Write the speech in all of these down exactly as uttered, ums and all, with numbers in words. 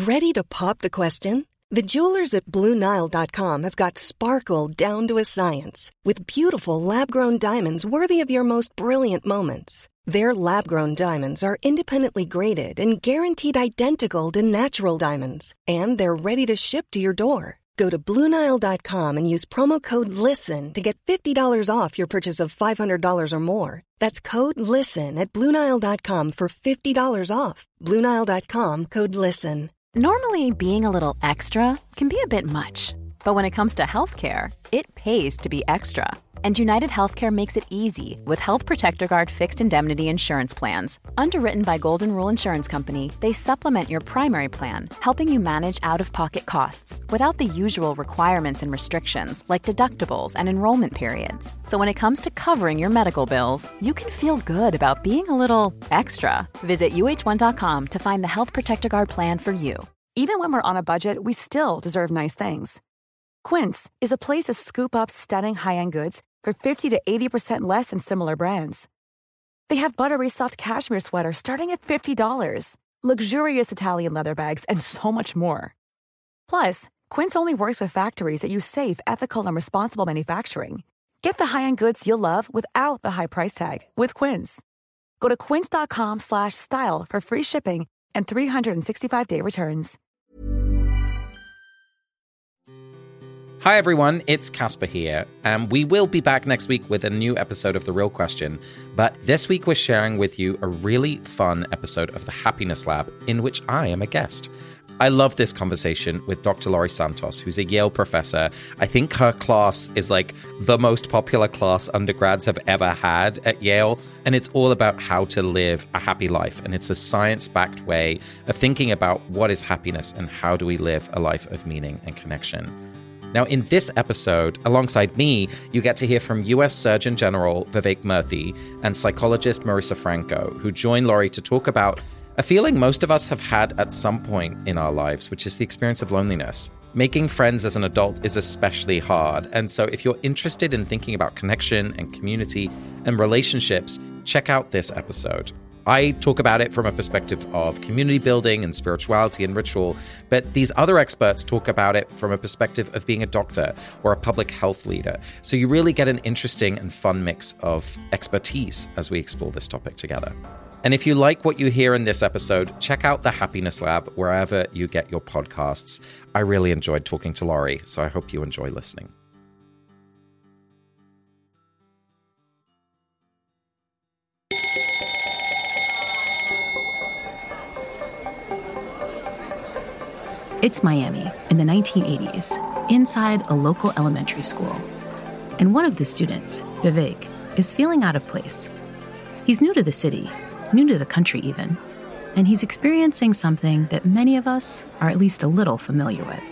Ready to pop the question? The jewelers at Blue Nile dot com have got sparkle down to a science with beautiful lab-grown diamonds worthy of your most brilliant moments. Their lab-grown diamonds are independently graded and guaranteed identical to natural diamonds, and they're ready to ship to your door. Go to Blue Nile dot com and use promo code LISTEN to get fifty dollars off your purchase of five hundred dollars or more. That's code LISTEN at Blue Nile dot com for fifty dollars off. Blue Nile dot com, code LISTEN. Normally, being a little extra can be a bit much. But when it comes to healthcare, it pays to be extra. And United Healthcare makes it easy with Health Protector Guard fixed indemnity insurance plans. Underwritten by Golden Rule Insurance Company, they supplement your primary plan, helping you manage out-of-pocket costs without the usual requirements and restrictions like deductibles and enrollment periods. So when it comes to covering your medical bills, you can feel good about being a little extra. Visit U H one dot com to find the Health Protector Guard plan for you. Even when we're on a budget, we still deserve nice things. Quince is a place to scoop up stunning high-end goods for fifty to eighty percent less than similar brands. They have buttery soft cashmere sweaters starting at fifty dollars, luxurious Italian leather bags, and so much more. Plus, Quince only works with factories that use safe, ethical, and responsible manufacturing. Get the high-end goods you'll love without the high price tag with Quince. Go to quince dot com slash style for free shipping and three sixty-five day returns. Hi everyone, it's Casper here, and we will be back next week with a new episode of The Real Question, but this week we're sharing with you a really fun episode of The Happiness Lab, in which I am a guest. I love this conversation with Doctor Laurie Santos, who's a Yale professor. I think her class is like the most popular class undergrads have ever had at Yale, and it's all about how to live a happy life, and it's a science-backed way of thinking about what is happiness and how do we live a life of meaning and connection. Now, in this episode, alongside me, you get to hear from U S Surgeon General Vivek Murthy and psychologist Marissa Franco, who join Laurie to talk about a feeling most of us have had at some point in our lives, which is the experience of loneliness. Making friends as an adult is especially hard, and so if you're interested in thinking about connection and community and relationships, check out this episode. I talk about it from a perspective of community building and spirituality and ritual, but these other experts talk about it from a perspective of being a doctor or a public health leader. So you really get an interesting and fun mix of expertise as we explore this topic together. And if you like what you hear in this episode, check out The Happiness Lab wherever you get your podcasts. I really enjoyed talking to Laurie, so I hope you enjoy listening. It's Miami in the nineteen eighties, inside a local elementary school. And one of the students, Vivek, is feeling out of place. He's new to the city, new to the country even, and he's experiencing something that many of us are at least a little familiar with.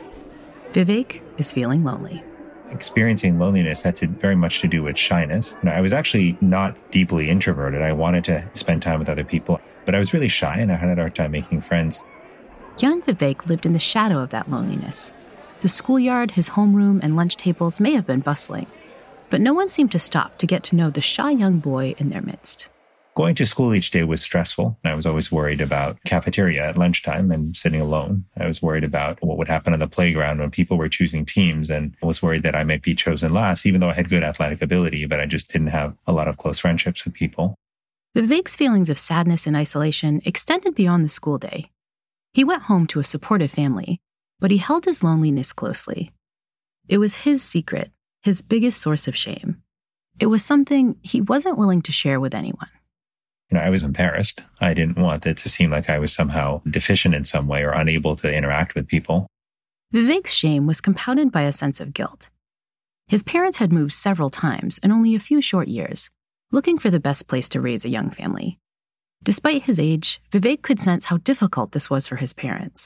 Vivek is feeling lonely. Experiencing loneliness had to very much to do with shyness. You know, I was actually not deeply introverted. I wanted to spend time with other people, but I was really shy and I had a hard time making friends. Young Vivek lived in the shadow of that loneliness. The schoolyard, his homeroom, and lunch tables may have been bustling, but no one seemed to stop to get to know the shy young boy in their midst. Going to school each day was stressful. I was always worried about cafeteria at lunchtime and sitting alone. I was worried about what would happen on the playground when people were choosing teams, and I was worried that I might be chosen last, even though I had good athletic ability, but I just didn't have a lot of close friendships with people. Vivek's feelings of sadness and isolation extended beyond the school day. He went home to a supportive family, but he held his loneliness closely. It was his secret, his biggest source of shame. It was something he wasn't willing to share with anyone. You know, I was embarrassed. I didn't want it to seem like I was somehow deficient in some way or unable to interact with people. Vivek's shame was compounded by a sense of guilt. His parents had moved several times in only a few short years, looking for the best place to raise a young family. Despite his age, Vivek could sense how difficult this was for his parents.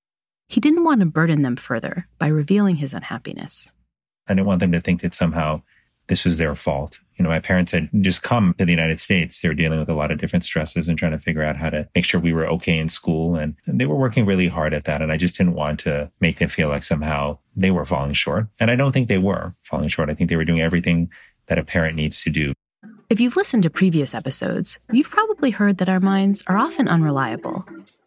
He didn't want to burden them further by revealing his unhappiness. I didn't want them to think that somehow this was their fault. You know, my parents had just come to the United States. They were dealing with a lot of different stresses and trying to figure out how to make sure we were okay in school. And they were working really hard at that. And I just didn't want to make them feel like somehow they were falling short. And I don't think they were falling short. I think they were doing everything that a parent needs to do. If you've listened to previous episodes, you've probably heard that our minds are often unreliable.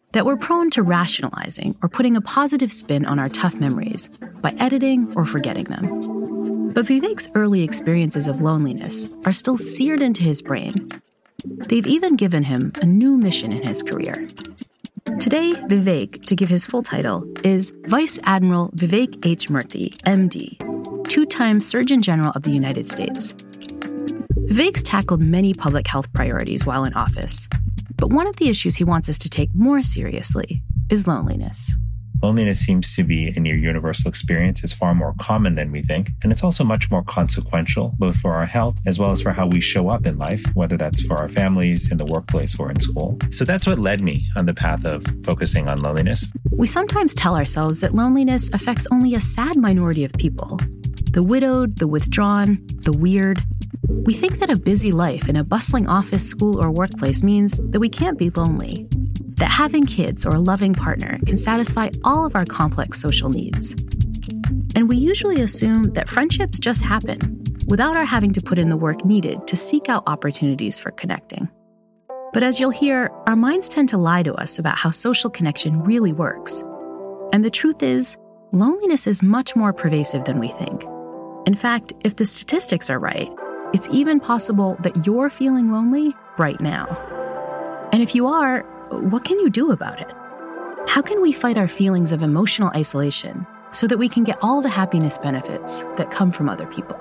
that we're prone to rationalizing or putting a positive spin on our tough memories by editing or forgetting them. But Vivek's early experiences of loneliness are still seared into his brain. They've even given him a new mission in his career. Today, Vivek, to give his full title, is Vice Admiral Vivek H. Murthy, M D, two-time Surgeon General of the United States. Vivek's tackled many public health priorities while in office, but one of the issues he wants us to take more seriously is loneliness. Loneliness seems to be a near universal experience. It's far more common than we think. And it's also much more consequential, both for our health as well as for how we show up in life, whether that's for our families, in the workplace, or in school. So that's what led me on the path of focusing on loneliness. We sometimes tell ourselves that loneliness affects only a sad minority of people. The widowed, the withdrawn, the weird. We think that a busy life in a bustling office, school, or workplace means that we can't be lonely. That having kids or a loving partner can satisfy all of our complex social needs. And we usually assume that friendships just happen without our having to put in the work needed to seek out opportunities for connecting. But as you'll hear, our minds tend to lie to us about how social connection really works. And the truth is, loneliness is much more pervasive than we think. In fact, if the statistics are right, it's even possible that you're feeling lonely right now. And if you are, what can you do about it? How can we fight our feelings of emotional isolation so that we can get all the happiness benefits that come from other people?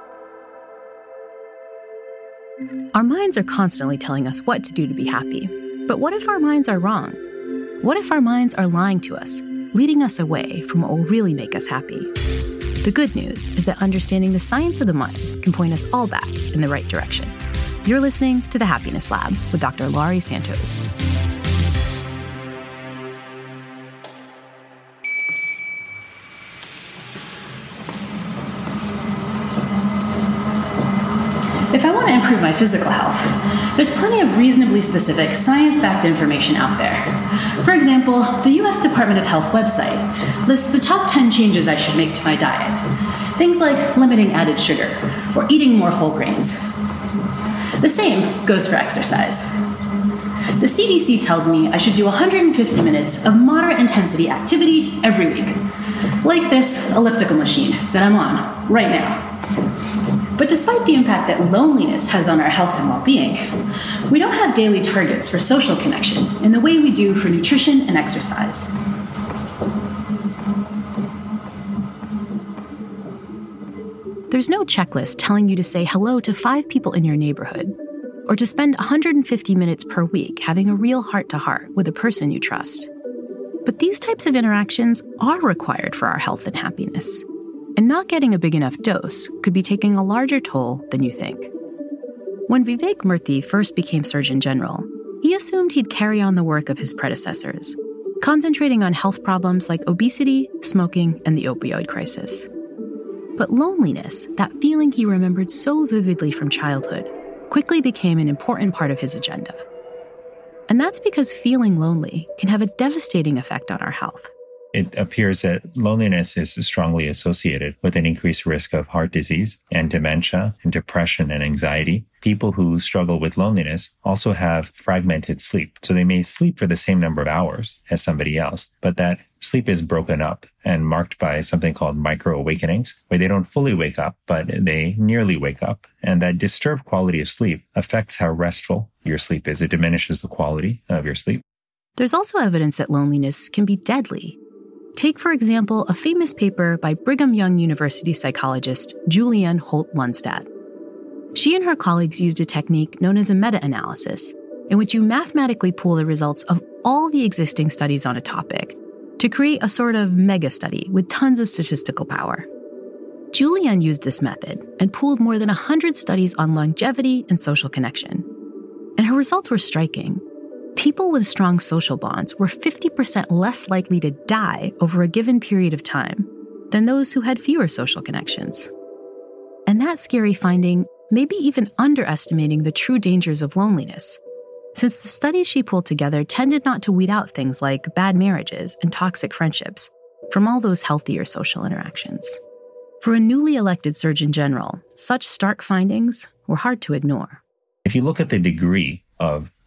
Our minds are constantly telling us what to do to be happy. But what if our minds are wrong? What if our minds are lying to us, leading us away from what will really make us happy? The good news is that understanding the science of the mind can point us all back in the right direction. You're listening to The Happiness Lab with Doctor Laurie Santos. If I want to improve my physical health, there's plenty of reasonably specific science-backed information out there. For example, the U S Department of Health website lists the top ten changes I should make to my diet. Things like limiting added sugar or eating more whole grains. The same goes for exercise. The C D C tells me I should do one hundred fifty minutes of moderate intensity activity every week, like this elliptical machine that I'm on right now. But despite the impact that loneliness has on our health and well-being, we don't have daily targets for social connection in the way we do for nutrition and exercise. There's no checklist telling you to say hello to five people in your neighborhood, or to spend one hundred fifty minutes per week having a real heart-to-heart with a person you trust. But these types of interactions are required for our health and happiness. And not getting a big enough dose could be taking a larger toll than you think. When Vivek Murthy first became Surgeon General, he assumed he'd carry on the work of his predecessors, concentrating on health problems like obesity, smoking, and the opioid crisis. But loneliness, that feeling he remembered so vividly from childhood, quickly became an important part of his agenda. And that's because feeling lonely can have a devastating effect on our health. It appears that loneliness is strongly associated with an increased risk of heart disease and dementia and depression and anxiety. People who struggle with loneliness also have fragmented sleep. So they may sleep for the same number of hours as somebody else, but that sleep is broken up and marked by something called micro-awakenings, where they don't fully wake up, but they nearly wake up. And that disturbed quality of sleep affects how restful your sleep is. It diminishes the quality of your sleep. There's also evidence that loneliness can be deadly. Take, for example, a famous paper by Brigham Young University psychologist Julianne Holt-Lunstad. She and her colleagues used a technique known as a meta-analysis, in which you mathematically pool the results of all the existing studies on a topic to create a sort of mega-study with tons of statistical power. Julianne used this method and pooled more than one hundred studies on longevity and social connection. And her results were striking. People with strong social bonds were fifty percent less likely to die over a given period of time than those who had fewer social connections. And that scary finding may be even underestimating the true dangers of loneliness, since the studies she pulled together tended not to weed out things like bad marriages and toxic friendships from all those healthier social interactions. For a newly elected Surgeon General, such stark findings were hard to ignore. If you look at the degree of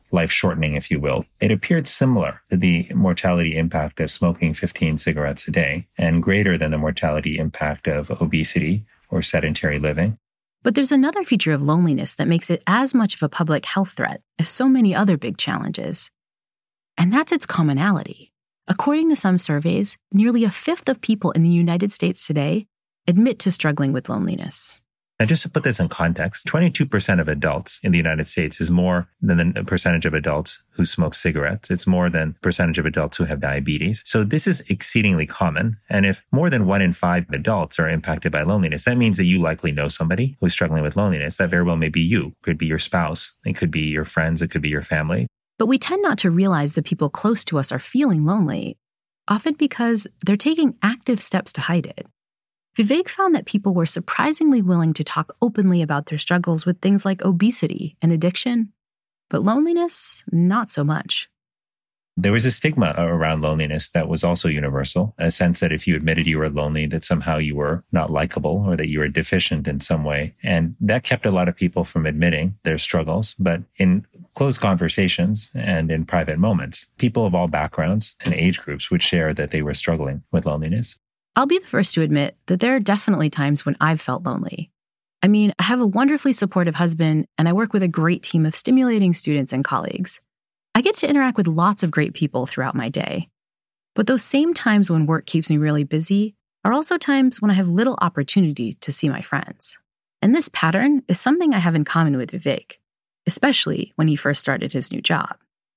life-shortening, if you will. It appeared similar to the mortality impact of smoking fifteen cigarettes a day and greater than the mortality impact of obesity or sedentary living. But there's another feature of loneliness that makes it as much of a public health threat as so many other big challenges. And that's its commonality. According to some surveys, nearly a fifth of people in the United States today admit to struggling with loneliness. Now, just to put this in context, twenty-two percent of adults in the United States is more than the percentage of adults who smoke cigarettes. It's more than the percentage of adults who have diabetes. So this is exceedingly common. And if more than one in five adults are impacted by loneliness, that means that you likely know somebody who's struggling with loneliness. That very well may be you. It could be your spouse. It could be your friends. It could be your family. But we tend not to realize the people close to us are feeling lonely, often because they're taking active steps to hide it. Vivek found that people were surprisingly willing to talk openly about their struggles with things like obesity and addiction, but loneliness, not so much. There was a stigma around loneliness that was also universal, a sense that if you admitted you were lonely, that somehow you were not likable or that you were deficient in some way. And that kept a lot of people from admitting their struggles. But in closed conversations and in private moments, people of all backgrounds and age groups would share that they were struggling with loneliness. I'll be the first to admit that there are definitely times when I've felt lonely. I mean, I have a wonderfully supportive husband, and I work with a great team of stimulating students and colleagues. I get to interact with lots of great people throughout my day. But those same times when work keeps me really busy are also times when I have little opportunity to see my friends. And this pattern is something I have in common with Vivek, especially when he first started his new job.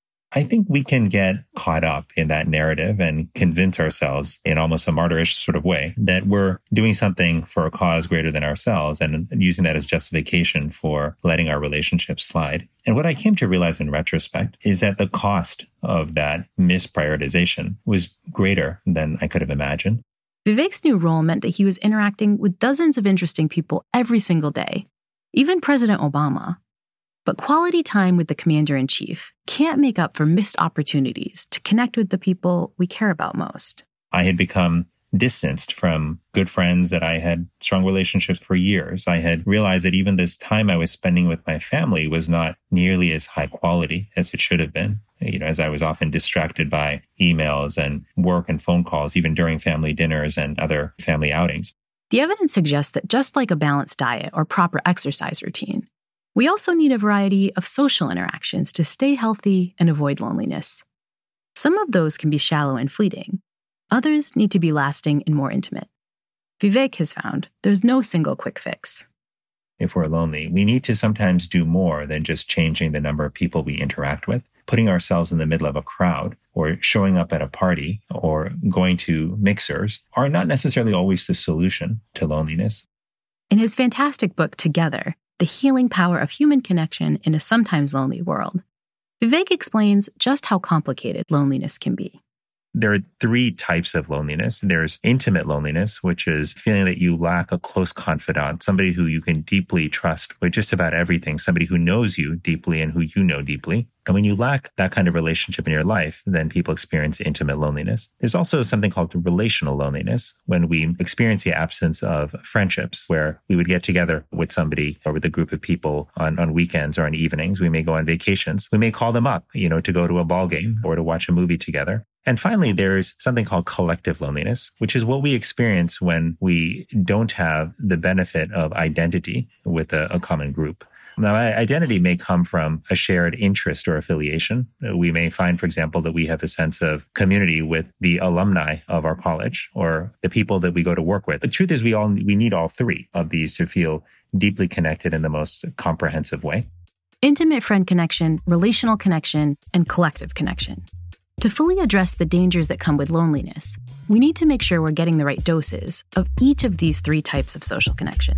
I think we can get caught up in that narrative and convince ourselves in almost a martyrish sort of way that we're doing something for a cause greater than ourselves and using that as justification for letting our relationships slide. And what I came to realize in retrospect is that the cost of that misprioritization was greater than I could have imagined. Vivek's new role meant that he was interacting with dozens of interesting people every single day, even President Obama. But quality time with the commander-in-chief can't make up for missed opportunities to connect with the people we care about most. I had become distanced from good friends that I had strong relationships for years. I had realized that even this time I was spending with my family was not nearly as high quality as it should have been. You know, as I was often distracted by emails and work and phone calls, even during family dinners and other family outings. The evidence suggests that just like a balanced diet or proper exercise routine, we also need a variety of social interactions to stay healthy and avoid loneliness. Some of those can be shallow and fleeting. Others need to be lasting and more intimate. Vivek has found there's no single quick fix. If we're lonely, we need to sometimes do more than just changing the number of people we interact with. Putting ourselves in the middle of a crowd or showing up at a party or going to mixers are not necessarily always the solution to loneliness. In his fantastic book, Together, The Healing Power of Human Connection in a Sometimes Lonely World, Vivek explains just how complicated loneliness can be. There are three types of loneliness. There's intimate loneliness, which is feeling that you lack a close confidant, somebody who you can deeply trust with just about everything, somebody who knows you deeply and who you know deeply. And when you lack that kind of relationship in your life, then people experience intimate loneliness. There's also something called relational loneliness, when we experience the absence of friendships, where we would get together with somebody or with a group of people on, on weekends or on evenings. We may go on vacations. We may call them up, you know, to go to a ball game or to watch a movie together. And finally, there's something called collective loneliness, which is what we experience when we don't have the benefit of identity with a, a common group. Now, identity may come from a shared interest or affiliation. We may find, for example, that we have a sense of community with the alumni of our college or the people that we go to work with. The truth is we all we need all three of these to feel deeply connected in the most comprehensive way. Intimate friend connection, relational connection, and collective connection. To fully address the dangers that come with loneliness, we need to make sure we're getting the right doses of each of these three types of social connection.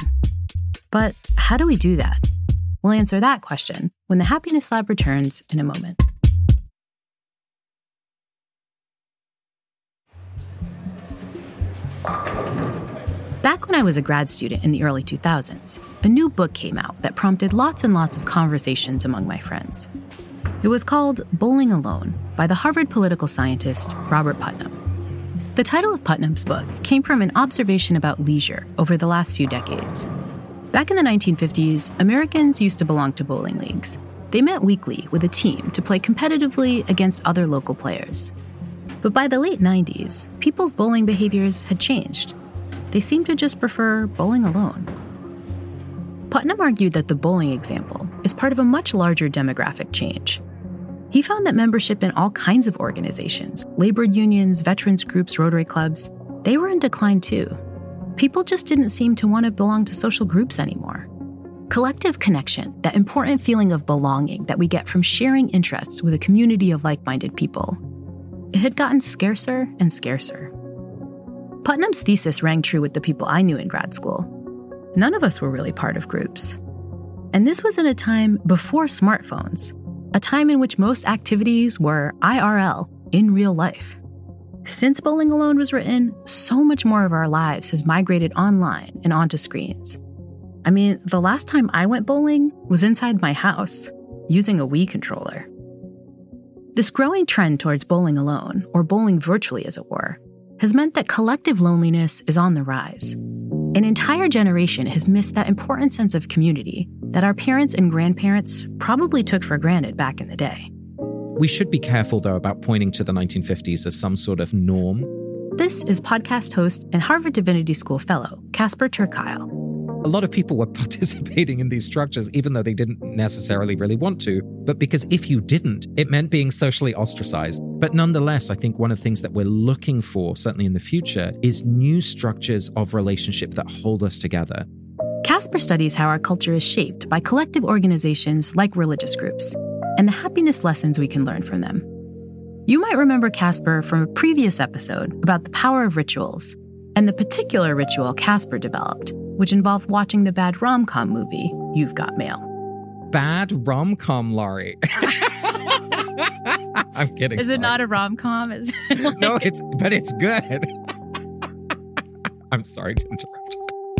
But how do we do that? We'll answer that question when the Happiness Lab returns in a moment. Back when I was a grad student in the early two thousands, a new book came out that prompted lots and lots of conversations among my friends. It was called Bowling Alone by the Harvard political scientist Robert Putnam. The title of Putnam's book came from an observation about leisure over the last few decades. Back in the nineteen fifties, Americans used to belong to bowling leagues. They met weekly with a team to play competitively against other local players. But by the late nineties, people's bowling behaviors had changed. They seemed to just prefer bowling alone. Putnam argued that the bowling example is part of a much larger demographic change. He found that membership in all kinds of organizations, labor unions, veterans groups, Rotary clubs, they were in decline too. People just didn't seem to want to belong to social groups anymore. Collective connection, that important feeling of belonging that we get from sharing interests with a community of like-minded people, it had gotten scarcer and scarcer. Putnam's thesis rang true with the people I knew in grad school. None of us were really part of groups. And this was in a time before smartphones, a time in which most activities were I R L, in real life. Since Bowling Alone was written, so much more of our lives has migrated online and onto screens. I mean, the last time I went bowling was inside my house, using a Wii controller. This growing trend towards bowling alone, or bowling virtually as it were, has meant that collective loneliness is on the rise. An entire generation has missed that important sense of community that our parents and grandparents probably took for granted back in the day. We should be careful, though, about pointing to the nineteen fifties as some sort of norm. This is podcast host and Harvard Divinity School fellow, Casper ter Kuile. A lot of people were participating in these structures, even though they didn't necessarily really want to, but because if you didn't, it meant being socially ostracized. But nonetheless, I think one of the things that we're looking for, certainly in the future, is new structures of relationship that hold us together. Casper studies how our culture is shaped by collective organizations like religious groups, and the happiness lessons we can learn from them. You might remember Casper from a previous episode about the power of rituals, and the particular ritual Casper developed, which involved watching the bad rom-com movie, You've Got Mail. Bad rom-com, Laurie. I'm kidding. Is sorry. it not a rom-com? Is it like... No, it's but it's good. I'm sorry to interrupt.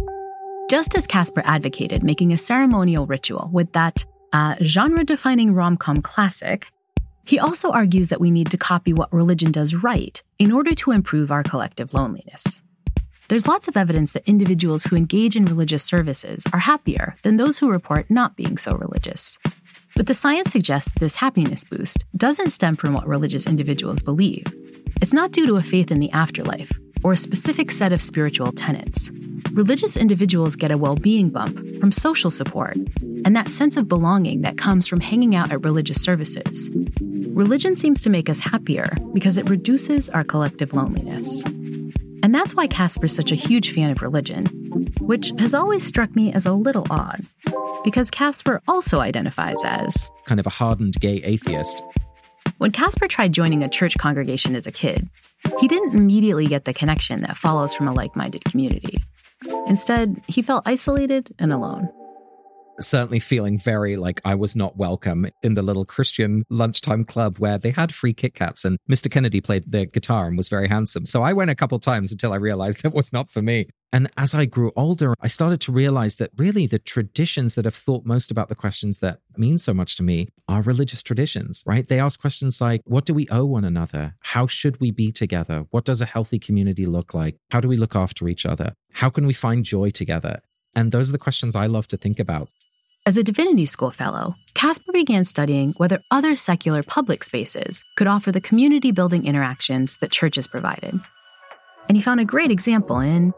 Just as Casper advocated making a ceremonial ritual with that uh, genre-defining rom-com classic, he also argues that we need to copy what religion does right in order to improve our collective loneliness. There's lots of evidence that individuals who engage in religious services are happier than those who report not being so religious. But the science suggests this happiness boost doesn't stem from what religious individuals believe. It's not due to a faith in the afterlife or a specific set of spiritual tenets. Religious individuals get a well-being bump from social support and that sense of belonging that comes from hanging out at religious services. Religion seems to make us happier because it reduces our collective loneliness. And that's why Casper's such a huge fan of religion, which has always struck me as a little odd, because Casper also identifies as kind of a hardened gay atheist. When Casper tried joining a church congregation as a kid, he didn't immediately get the connection that follows from a like-minded community. Instead, he felt isolated and alone. Certainly feeling very like I was not welcome in the little Christian lunchtime club where they had free Kit Kats and Mister Kennedy played the guitar and was very handsome. So I went a couple times until I realized that was not for me. And as I grew older, I started to realize that really the traditions that have thought most about the questions that mean so much to me are religious traditions, right? They ask questions like, what do we owe one another? How should we be together? What does a healthy community look like? How do we look after each other? How can we find joy together? And those are the questions I love to think about. As a Divinity School fellow, Casper began studying whether other secular public spaces could offer the community-building interactions that churches provided. And he found a great example in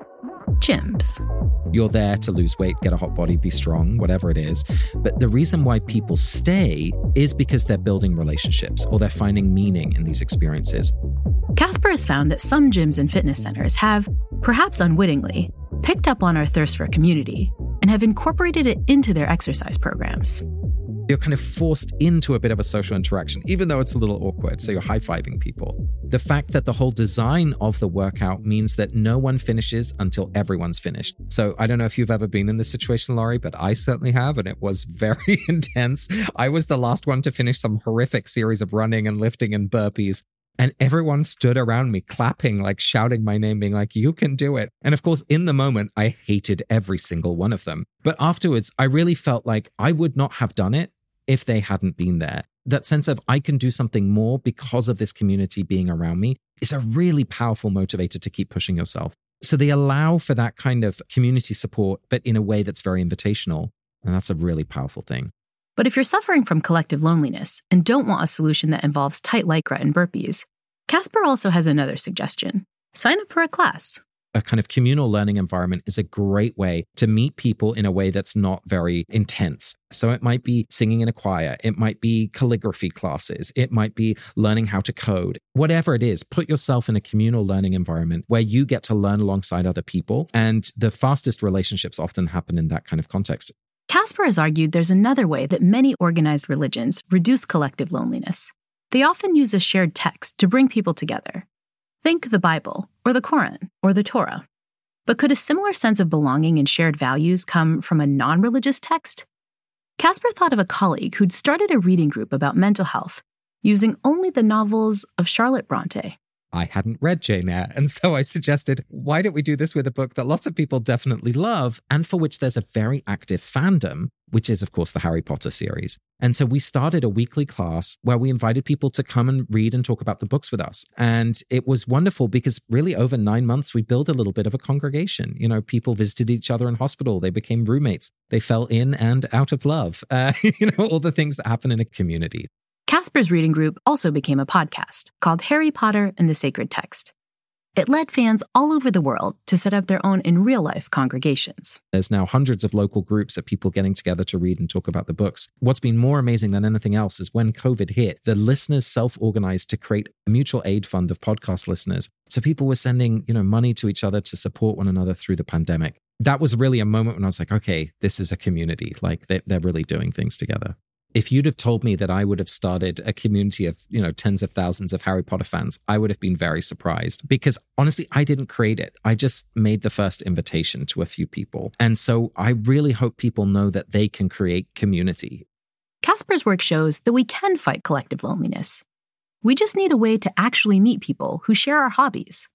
gyms. You're there to lose weight, get a hot body, be strong, whatever it is. But the reason why people stay is because they're building relationships or they're finding meaning in these experiences. Casper has found that some gyms and fitness centers have, perhaps unwittingly, picked up on our thirst for community and have incorporated it into their exercise programs. You're kind of forced into a bit of a social interaction, even though it's a little awkward. So you're high-fiving people. The fact that the whole design of the workout means that no one finishes until everyone's finished. So I don't know if you've ever been in this situation, Laurie, but I certainly have, and it was very intense. I was the last one to finish some horrific series of running and lifting and burpees. And everyone stood around me clapping, like shouting my name, being like, you can do it. And of course, in the moment, I hated every single one of them. But afterwards, I really felt like I would not have done it if they hadn't been there. That sense of I can do something more because of this community being around me is a really powerful motivator to keep pushing yourself. So they allow for that kind of community support, but in a way that's very invitational. And that's a really powerful thing. But if you're suffering from collective loneliness and don't want a solution that involves tight Lycra and burpees, Casper also has another suggestion. Sign up for a class. A kind of communal learning environment is a great way to meet people in a way that's not very intense. So it might be singing in a choir, it might be calligraphy classes, it might be learning how to code. Whatever it is, put yourself in a communal learning environment where you get to learn alongside other people. And the fastest relationships often happen in that kind of context. Casper has argued there's another way that many organized religions reduce collective loneliness. They often use a shared text to bring people together. Think the Bible, or the Quran, or the Torah. But could a similar sense of belonging and shared values come from a non-religious text? Casper thought of a colleague who'd started a reading group about mental health using only the novels of Charlotte Bronte. I hadn't read Jane Eyre, and so I suggested, why don't we do this with a book that lots of people definitely love and for which there's a very active fandom, which is, of course, the Harry Potter series. And so we started a weekly class where we invited people to come and read and talk about the books with us. And it was wonderful because really over nine months, we built a little bit of a congregation. You know, people visited each other in hospital. They became roommates. They fell in and out of love. Uh, you know, all the things that happen in a community. Casper's reading group also became a podcast called Harry Potter and the Sacred Text. It led fans all over the world to set up their own in real-life congregations. There's now hundreds of local groups of people getting together to read and talk about the books. What's been more amazing than anything else is when COVID hit, the listeners self-organized to create a mutual aid fund of podcast listeners. So people were sending, you know, money to each other to support one another through the pandemic. That was really a moment when I was like, okay, this is a community. Like they're, they're really doing things together. If you'd have told me that I would have started a community of, you know, tens of thousands of Harry Potter fans, I would have been very surprised because honestly, I didn't create it. I just made the first invitation to a few people. And so I really hope people know that they can create community. Casper's work shows that we can fight collective loneliness. We just need a way to actually meet people who share our hobbies.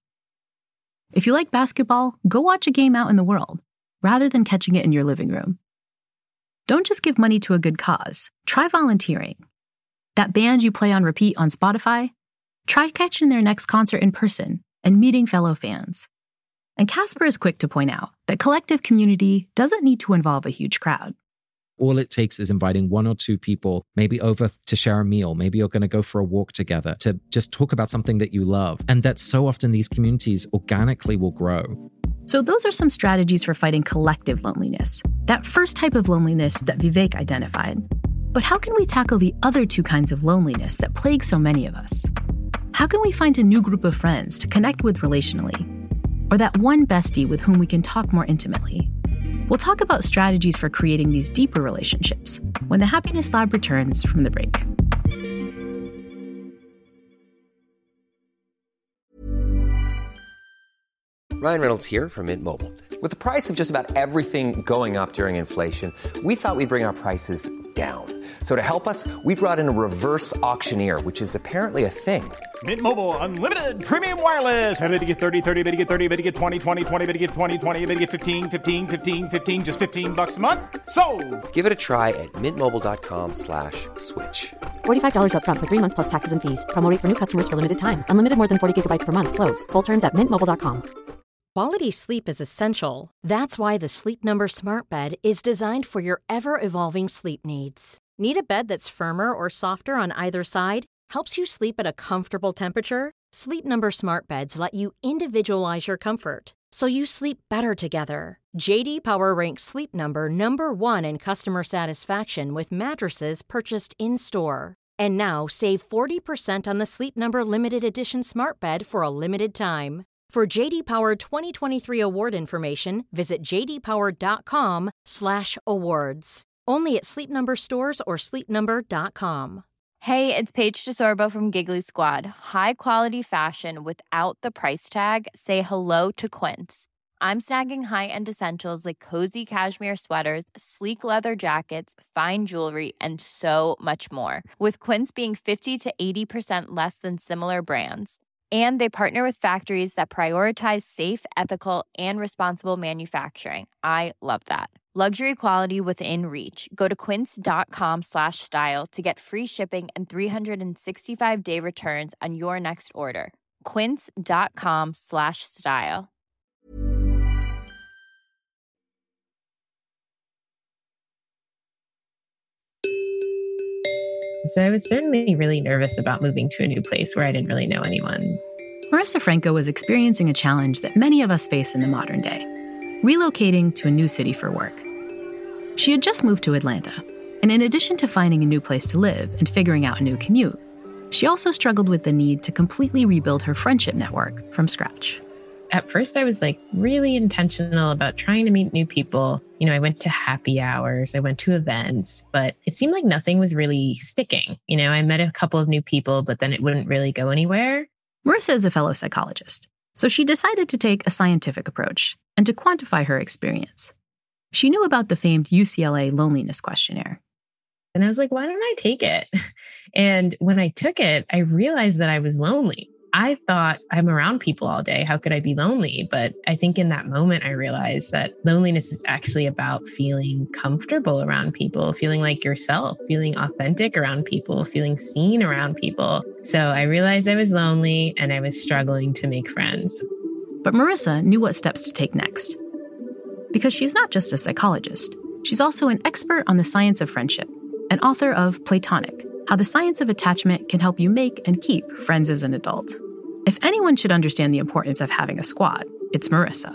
If you like basketball, go watch a game out in the world rather than catching it in your living room. Don't just give money to a good cause. Try volunteering. That band you play on repeat on Spotify? Try catching their next concert in person and meeting fellow fans. And Casper is quick to point out that collective community doesn't need to involve a huge crowd. All it takes is inviting one or two people, maybe over to share a meal. Maybe you're going to go for a walk together to just talk about something that you love. And that so often these communities organically will grow. So those are some strategies for fighting collective loneliness, that first type of loneliness that Vivek identified. But how can we tackle the other two kinds of loneliness that plague so many of us? How can we find a new group of friends to connect with relationally? Or that one bestie with whom we can talk more intimately? We'll talk about strategies for creating these deeper relationships when the Happiness Lab returns from the break. Ryan Reynolds here from Mint Mobile. With the price of just about everything going up during inflation, we thought we'd bring our prices down. So to help us, we brought in a reverse auctioneer, which is apparently a thing. Mint Mobile Unlimited Premium Wireless. How to get thirty, thirty, how to get thirty, how to get twenty, twenty, twenty, how to get twenty, twenty, how to get fifteen, fifteen, fifteen, fifteen, just fifteen bucks a month? Sold! Give it a try at mintmobile.com slash switch. forty-five dollars up front for three months plus taxes and fees. Promo rate for new customers for limited time. Unlimited more than forty gigabytes per month. Slows full terms at mint mobile dot com. Quality sleep is essential. That's why the Sleep Number Smart Bed is designed for your ever-evolving sleep needs. Need a bed that's firmer or softer on either side? Helps you sleep at a comfortable temperature? Sleep Number Smart Beds let you individualize your comfort, so you sleep better together. J D Power ranks Sleep Number number one in customer satisfaction with mattresses purchased in-store. And now save forty percent on the Sleep Number Limited Edition Smart Bed for a limited time. For J D Power twenty twenty-three award information, visit jdpower.com slash awards. Only at Sleep Number stores or sleep number dot com. Hey, it's Paige DeSorbo from Giggly Squad. High quality fashion without the price tag. Say hello to Quince. I'm snagging high-end essentials like cozy cashmere sweaters, sleek leather jackets, fine jewelry, and so much more. With Quince being fifty to eighty percent less than similar brands. And they partner with factories that prioritize safe, ethical, and responsible manufacturing. I love that. Luxury quality within reach. Go to quince.com slash style to get free shipping and three sixty-five day returns on your next order. Quince.com slash style. So I was certainly really nervous about moving to a new place where I didn't really know anyone. Marissa Franco was experiencing a challenge that many of us face in the modern day, relocating to a new city for work. She had just moved to Atlanta, and in addition to finding a new place to live and figuring out a new commute, she also struggled with the need to completely rebuild her friendship network from scratch. At first, I was like really intentional about trying to meet new people. You know, I went to happy hours, I went to events, but it seemed like nothing was really sticking. You know, I met a couple of new people, but then it wouldn't really go anywhere. Marissa is a fellow psychologist, so she decided to take a scientific approach and to quantify her experience. She knew about the famed U C L A loneliness questionnaire. And I was like, why don't I take it? And when I took it, I realized that I was lonely. I thought, I'm around people all day. How could I be lonely? But I think in that moment, I realized that loneliness is actually about feeling comfortable around people, feeling like yourself, feeling authentic around people, feeling seen around people. So I realized I was lonely and I was struggling to make friends. But Marissa knew what steps to take next. Because she's not just a psychologist, she's also an expert on the science of friendship, an author of Platonic, How the Science of Attachment Can Help You Make and Keep Friends as an Adult. If anyone should understand the importance of having a squad, it's Marissa.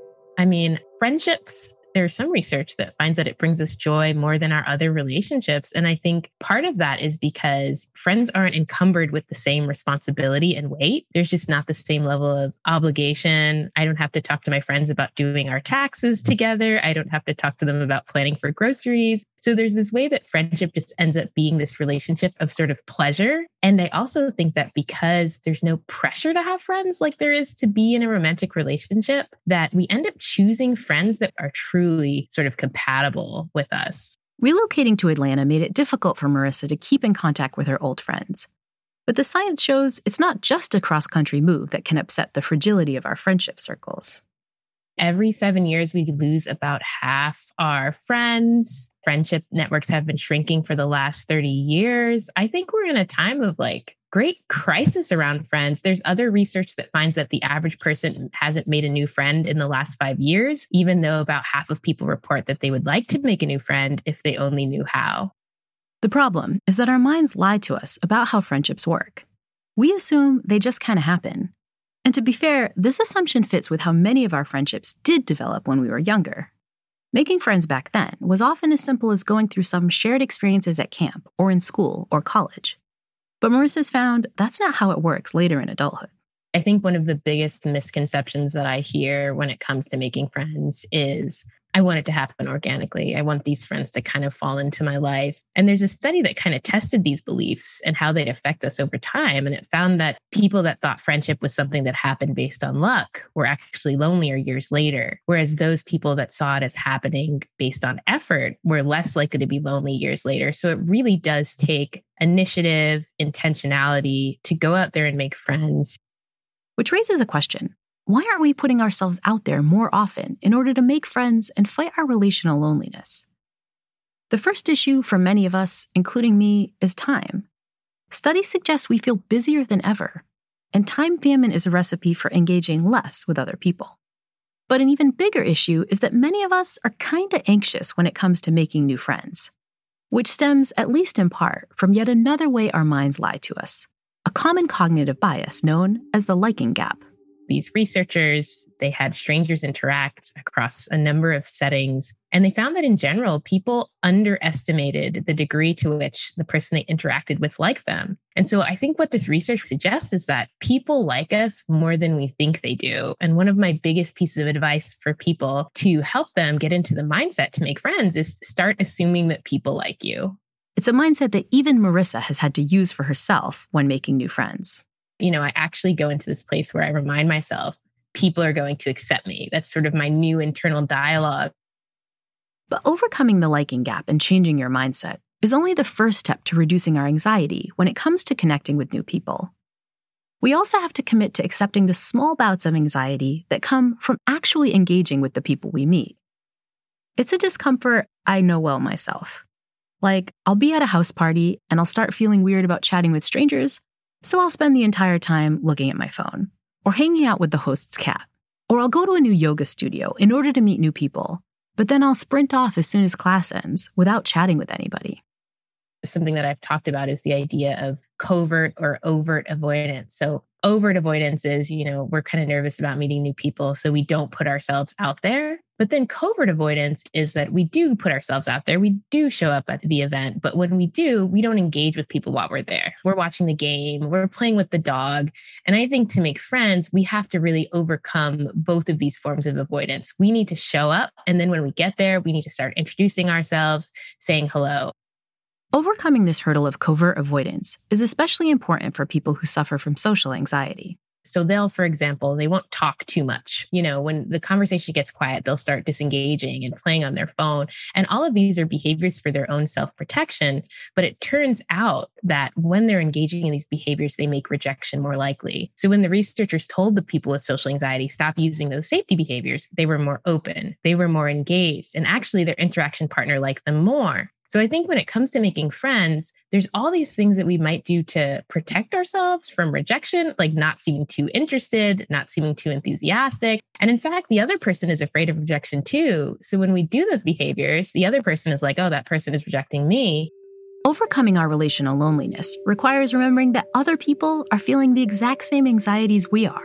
I mean, friendships, there's some research that finds that it brings us joy more than our other relationships. And I think part of that is because friends aren't encumbered with the same responsibility and weight. There's just not the same level of obligation. I don't have to talk to my friends about doing our taxes together. I don't have to talk to them about planning for groceries. So there's this way that friendship just ends up being this relationship of sort of pleasure. And I also think that because there's no pressure to have friends like there is to be in a romantic relationship, that we end up choosing friends that are truly sort of compatible with us. Relocating to Atlanta made it difficult for Marissa to keep in contact with her old friends. But the science shows it's not just a cross-country move that can upset the fragility of our friendship circles. Every seven years, we lose about half our friends. Friendship networks have been shrinking for the last thirty years. I think we're in a time of like great crisis around friends. There's other research that finds that the average person hasn't made a new friend in the last five years, even though about half of people report that they would like to make a new friend if they only knew how. The problem is that our minds lie to us about how friendships work. We assume they just kind of happen. And to be fair, this assumption fits with how many of our friendships did develop when we were younger. Making friends back then was often as simple as going through some shared experiences at camp or in school or college. But Marissa's found that's not how it works later in adulthood. I think one of the biggest misconceptions that I hear when it comes to making friends is, I want it to happen organically. I want these friends to kind of fall into my life. And there's a study that kind of tested these beliefs and how they'd affect us over time. And it found that people that thought friendship was something that happened based on luck were actually lonelier years later. Whereas those people that saw it as happening based on effort were less likely to be lonely years later. So it really does take initiative, intentionality to go out there and make friends. Which raises a question. Why aren't we putting ourselves out there more often in order to make friends and fight our relational loneliness? The first issue for many of us, including me, is time. Studies suggest we feel busier than ever, and time famine is a recipe for engaging less with other people. But an even bigger issue is that many of us are kind of anxious when it comes to making new friends, which stems, at least in part, from yet another way our minds lie to us, a common cognitive bias known as the liking gap. These researchers, they had strangers interact across a number of settings, and they found that in general, people underestimated the degree to which the person they interacted with liked them. And so I think what this research suggests is that people like us more than we think they do. And one of my biggest pieces of advice for people to help them get into the mindset to make friends is start assuming that people like you. It's a mindset that even Marissa has had to use for herself when making new friends. You know, I actually go into this place where I remind myself, people are going to accept me. That's sort of my new internal dialogue. But overcoming the liking gap and changing your mindset is only the first step to reducing our anxiety when it comes to connecting with new people. We also have to commit to accepting the small bouts of anxiety that come from actually engaging with the people we meet. It's a discomfort I know well myself. Like, I'll be at a house party and I'll start feeling weird about chatting with strangers, so I'll spend the entire time looking at my phone, or hanging out with the host's cat. Or I'll go to a new yoga studio in order to meet new people, but then I'll sprint off as soon as class ends without chatting with anybody. Something that I've talked about is the idea of covert or overt avoidance. So overt avoidance is, you know, we're kind of nervous about meeting new people, so we don't put ourselves out there. But then covert avoidance is that we do put ourselves out there. We do show up at the event. But when we do, we don't engage with people while we're there. We're watching the game. We're playing with the dog. And I think to make friends, we have to really overcome both of these forms of avoidance. We need to show up. And then when we get there, we need to start introducing ourselves, saying hello. Overcoming this hurdle of covert avoidance is especially important for people who suffer from social anxiety. So they'll, for example, they won't talk too much. You know, when the conversation gets quiet, they'll start disengaging and playing on their phone. And all of these are behaviors for their own self-protection. But it turns out that when they're engaging in these behaviors, they make rejection more likely. So when the researchers told the people with social anxiety, stop using those safety behaviors, they were more open, they were more engaged, and actually their interaction partner liked them more. So I think when it comes to making friends, there's all these things that we might do to protect ourselves from rejection, like not seeming too interested, not seeming too enthusiastic. And in fact, the other person is afraid of rejection too. So when we do those behaviors, the other person is like, oh, that person is rejecting me. Overcoming our relational loneliness requires remembering that other people are feeling the exact same anxieties we are.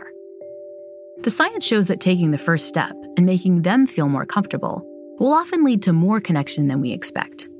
The science shows that taking the first step and making them feel more comfortable will often lead to more connection than we expect.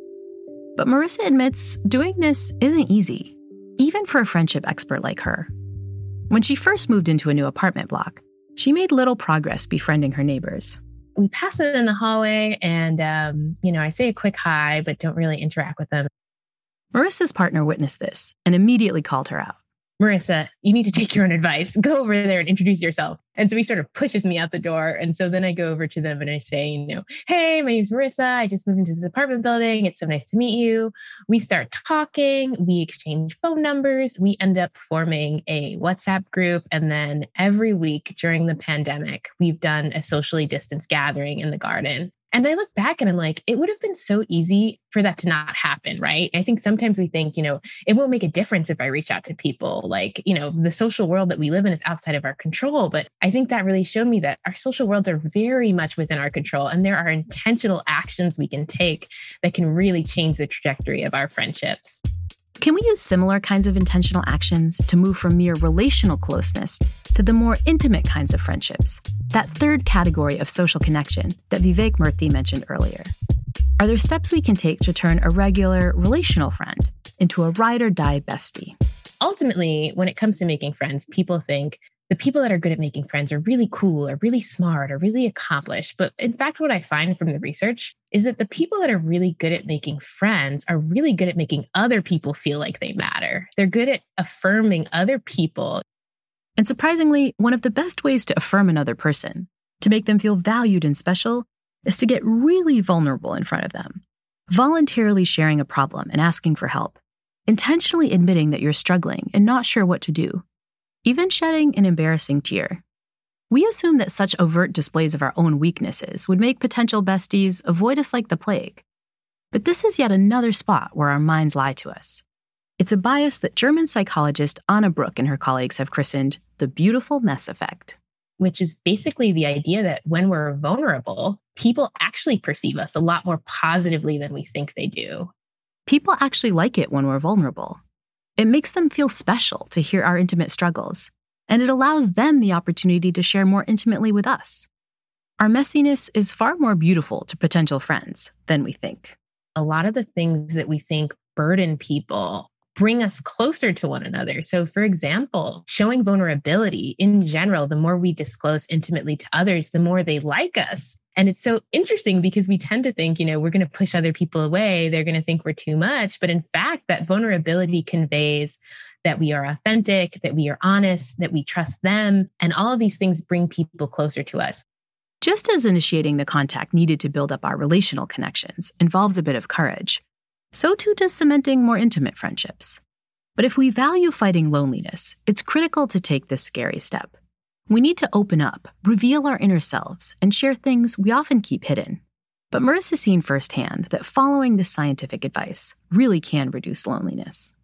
But Marissa admits doing this isn't easy, even for a friendship expert like her. When she first moved into a new apartment block, she made little progress befriending her neighbors. We pass it in the hallway and, um, you know, I say a quick hi, but don't really interact with them. Marissa's partner witnessed this and immediately called her out. Marissa, you need to take your own advice. Go over there and introduce yourself. And so he sort of pushes me out the door. And so then I go over to them and I say, you know, hey, my name's Marissa. I just moved into this apartment building. It's so nice to meet you. We start talking. We exchange phone numbers. We end up forming a WhatsApp group. And then every week during the pandemic, we've done a socially distanced gathering in the garden. And I look back and I'm like, it would have been so easy for that to not happen, right? I think sometimes we think, you know, it won't make a difference if I reach out to people. Like, you know, the social world that we live in is outside of our control. But I think that really showed me that our social worlds are very much within our control. And there are intentional actions we can take that can really change the trajectory of our friendships. Can we use similar kinds of intentional actions to move from mere relational closeness to the more intimate kinds of friendships, that third category of social connection that Vivek Murthy mentioned earlier? Are there steps we can take to turn a regular relational friend into a ride or die bestie? Ultimately, when it comes to making friends, people think the people that are good at making friends are really cool or really smart or really accomplished. But in fact, what I find from the research is that the people that are really good at making friends are really good at making other people feel like they matter. They're good at affirming other people. And surprisingly, one of the best ways to affirm another person, to make them feel valued and special, is to get really vulnerable in front of them. Voluntarily sharing a problem and asking for help. Intentionally admitting that you're struggling and not sure what to do. Even shedding an embarrassing tear. We assume that such overt displays of our own weaknesses would make potential besties avoid us like the plague. But this is yet another spot where our minds lie to us. It's a bias that German psychologist Anna Bruck and her colleagues have christened the beautiful mess effect. Which is basically the idea that when we're vulnerable, people actually perceive us a lot more positively than we think they do. People actually like it when we're vulnerable. It makes them feel special to hear our intimate struggles, and it allows them the opportunity to share more intimately with us. Our messiness is far more beautiful to potential friends than we think. A lot of the things that we think burden people bring us closer to one another. So for example, showing vulnerability in general, the more we disclose intimately to others, the more they like us. And it's so interesting because we tend to think, you know, we're going to push other people away. They're going to think we're too much. But in fact, that vulnerability conveys that we are authentic, that we are honest, that we trust them. And all of these things bring people closer to us. Just as initiating the contact needed to build up our relational connections involves a bit of courage, so too does cementing more intimate friendships. But if we value fighting loneliness, it's critical to take this scary step. We need to open up, reveal our inner selves, and share things we often keep hidden. But Marissa's seen firsthand that following this scientific advice really can reduce loneliness.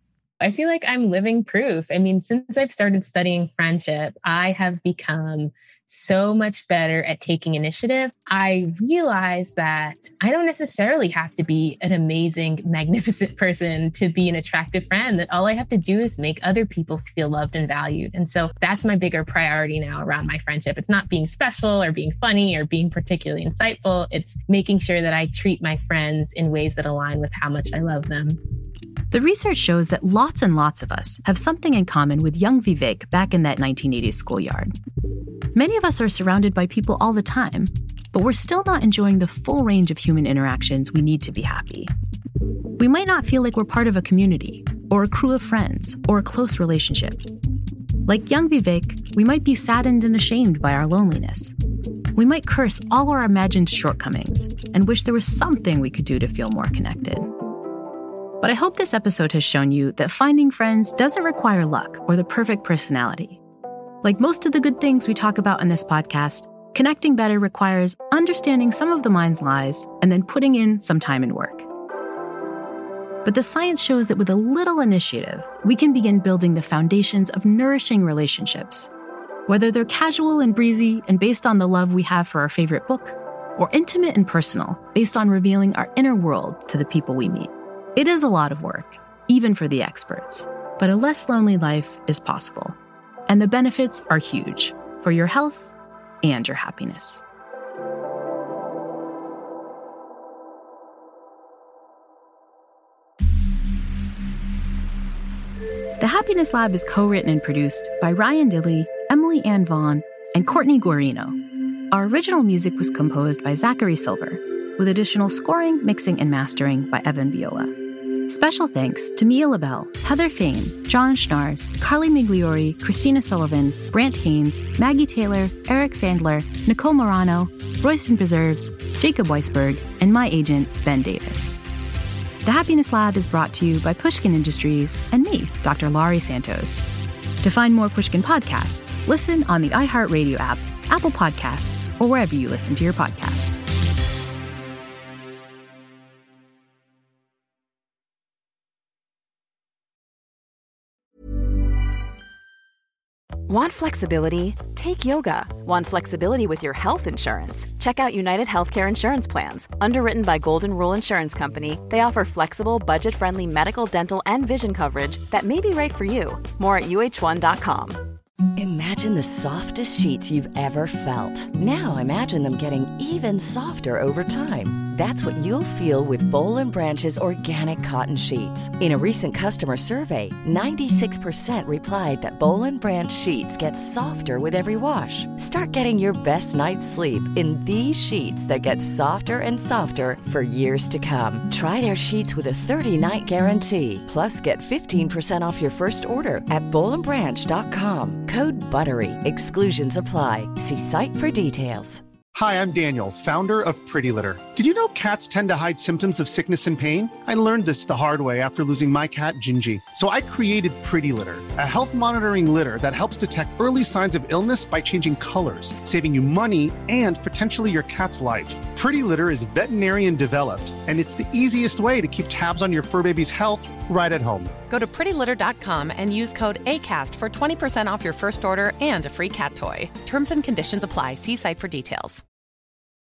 I feel like I'm living proof. I mean, since I've started studying friendship, I have become so much better at taking initiative. I realized that I don't necessarily have to be an amazing, magnificent person to be an attractive friend, that all I have to do is make other people feel loved and valued. And so that's my bigger priority now around my friendship. It's not being special or being funny or being particularly insightful. It's making sure that I treat my friends in ways that align with how much I love them. The research shows that lots and lots of us have something in common with young Vivek back in that nineteen eighties schoolyard. Many of us are surrounded by people all the time, but we're still not enjoying the full range of human interactions we need to be happy. We might not feel like we're part of a community, or a crew of friends, or a close relationship. Like young Vivek, we might be saddened and ashamed by our loneliness. We might curse all our imagined shortcomings and wish there was something we could do to feel more connected. But I hope this episode has shown you that finding friends doesn't require luck or the perfect personality. Like most of the good things we talk about in this podcast, connecting better requires understanding some of the mind's lies and then putting in some time and work. But the science shows that with a little initiative, we can begin building the foundations of nourishing relationships. Whether they're casual and breezy and based on the love we have for our favorite book, or intimate and personal, based on revealing our inner world to the people we meet. It is a lot of work, even for the experts, but a less lonely life is possible. And the benefits are huge for your health and your happiness. The Happiness Lab is co-written and produced by Ryan Dilley, Emily Ann Vaughn, and Courtney Guarino. Our original music was composed by Zachary Silver, with additional scoring, mixing, and mastering by Evan Viola. Special thanks to Mia LaBelle, Heather Fain, John Schnars, Carly Migliori, Christina Sullivan, Brant Haynes, Maggie Taylor, Eric Sandler, Nicole Morano, Royston Preserve, Jacob Weisberg, and my agent, Ben Davis. The Happiness Lab is brought to you by Pushkin Industries and me, Doctor Laurie Santos. To find more Pushkin podcasts, listen on the iHeartRadio app, Apple Podcasts, or wherever you listen to your podcasts. Want flexibility? Take yoga. Want flexibility with your health insurance? Check out United Healthcare Insurance Plans. Underwritten by Golden Rule Insurance Company, they offer flexible, budget-friendly medical, dental, and vision coverage that may be right for you. More at U H one dot com. Imagine the softest sheets you've ever felt. Now imagine them getting even softer over time. That's what you'll feel with Boll and Branch's organic cotton sheets. In a recent customer survey, ninety-six percent replied that Boll and Branch sheets get softer with every wash. Start getting your best night's sleep in these sheets that get softer and softer for years to come. Try their sheets with a thirty-night guarantee. Plus, get fifteen percent off your first order at boll and branch dot com. Code BUTTERY. Exclusions apply. See site for details. Hi, I'm Daniel, founder of Pretty Litter. Did you know cats tend to hide symptoms of sickness and pain? I learned this the hard way after losing my cat, Gingy. So I created Pretty Litter, a health monitoring litter that helps detect early signs of illness by changing colors, saving you money and potentially your cat's life. Pretty Litter is veterinarian developed, and it's the easiest way to keep tabs on your fur baby's health right at home. Go to pretty litter dot com and use code ACAST for twenty percent off your first order and a free cat toy. Terms and conditions apply. See site for details.